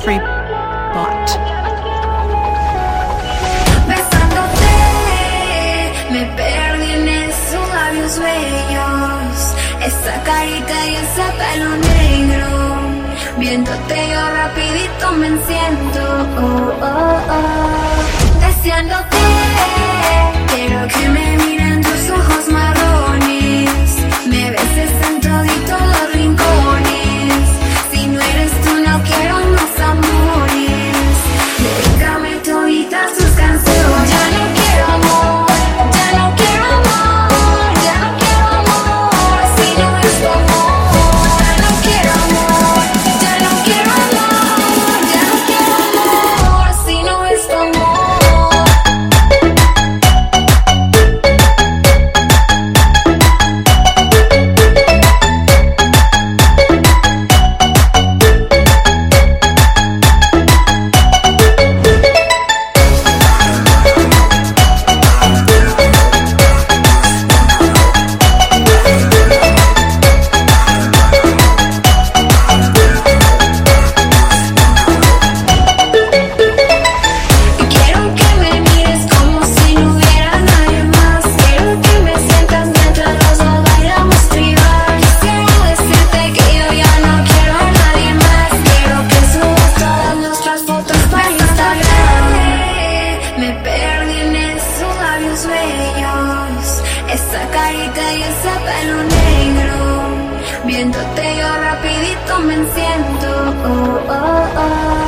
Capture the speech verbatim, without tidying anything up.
free bot. Besándote, me perdí en esos labios bellos, esa carita y ese pelo negro. Viéndote yo rapidito me enciendo, oh, oh, oh. Deseándote, quiero que me miren tus ojos marrones, me beses en todito los rincones. Si no eres tú no quiero más amores, dedícame toditas tus canciones. Ya no quiero amor, ya no quiero amor, ya no quiero amor, si no es tu amor. Ya no quiero amor, ya no quiero amor, ya no quiero amor, si no es tu amor. Esa carita y ese pelo negro, viéndote yo rapidito me enciendo, oh, oh, oh.